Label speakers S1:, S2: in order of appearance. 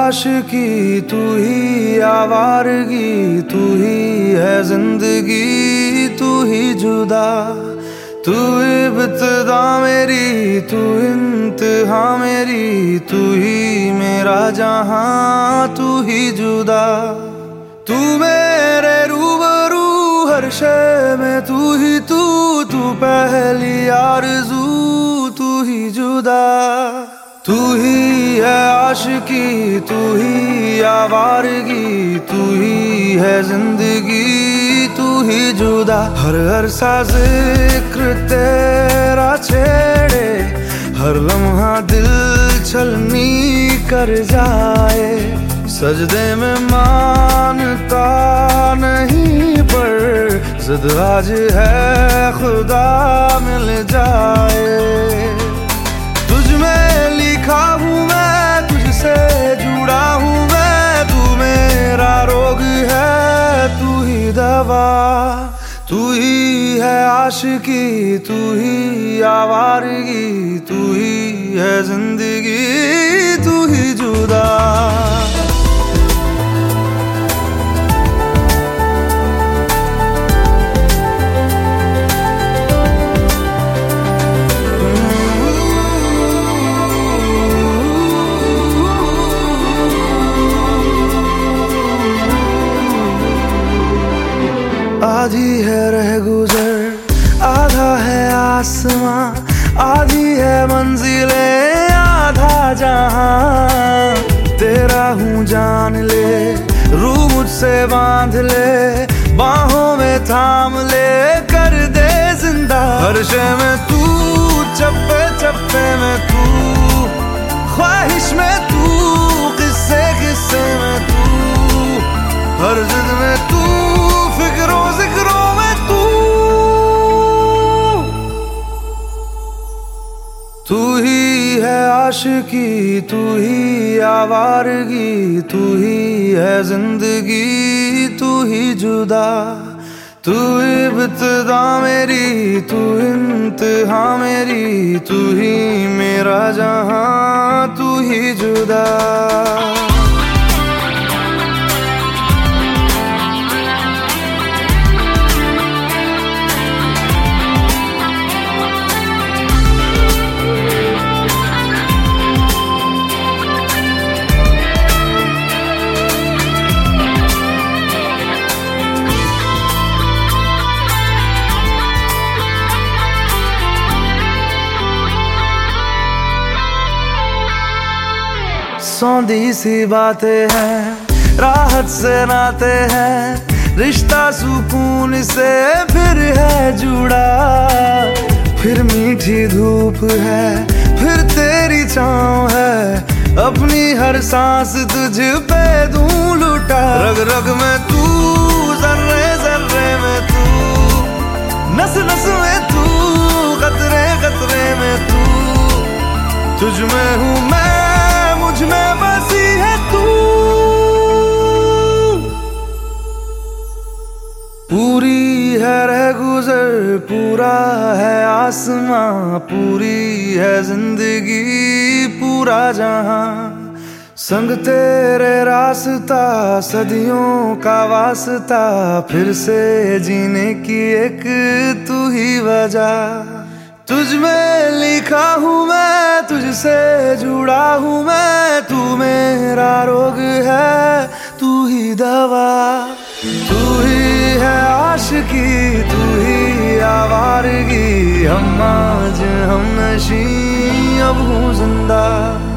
S1: आशिकी, तू ही आवारगी, तू ही है जिंदगी, तू ही जुदा। तू इब्तिदा मेरी, तू इंतहा मेरी, तू ही मेरा जहां, तू ही जुदा। तू मेरे रूबरू हर शय में, तू ही तू पहली आरज़ू, तू ही जुदा। तू ही है आशिकी, तू ही आवारगी, तू ही है जिंदगी, तू ही जुदा। हर सा जिक्र तेरा छेड़े, हर लम्हा दिल छलनी कर जाए। सजदे में मानता नहीं पर जिद आज है खुदा मिल जाए। तुझ में लिखा हूँ मैं, तुझसे जुड़ा हूँ मैं, तू मेरा रोग है, तू ही दवा। तू ही है आशिकी, तू ही आवारगी, तू ही है जिंदगी, तू ही जुदा। आधी है रह गुजर, आधा है आसमां, आधी है मंजिले, आधा जहां। तेरा हूँ जान ले, रूह मुझसे बांध ले, बाहों में थाम ले, कर दे जिंदा। हर शय में तू, चप्पे चप्पे में तू, ख्वाहिश में तू, किस्से किस्से में तू, हर जिद में तू, फिक्रों जिक्रों में तू। तू ही है आशिकी, तू ही आवारगी, तू ही है जिंदगी, तू ही जुदा। तू इब्तिदा मेरी, तू इंतहा मेरी, तू ही मेरा जहां, तू ही जुदा। सौंधी सी बातें हैं, राहत से नाते हैं, रिश्ता सुकून से फिर है जुड़ा। फिर मीठी धूप है, फिर तेरी छाँव है, अपनी हर सांस तुझ पे दूं लुटा। रग रग में तू, जर्रे जर्रे में तू, नस नस में तू, कतरे कतरे में तू। तुझ में हूँ मैं, मुझ में बसी है तू। पूरी है रह गुजर, पूरा है आसमां, पूरी है जिंदगी, पूरा जहां। संग तेरे रास्ता, सदियों का वास्ता, फिर से जीने की एक तू ही वजह। तुझ में लिखा हूँ मैं, तुझसे जुड़ा हूँ मैं, तू मेरा रोग है, तू ही दवा। तू ही है आशिकी, तू ही आवारगी, हम आज हम नशी अब हूँ जिंदा।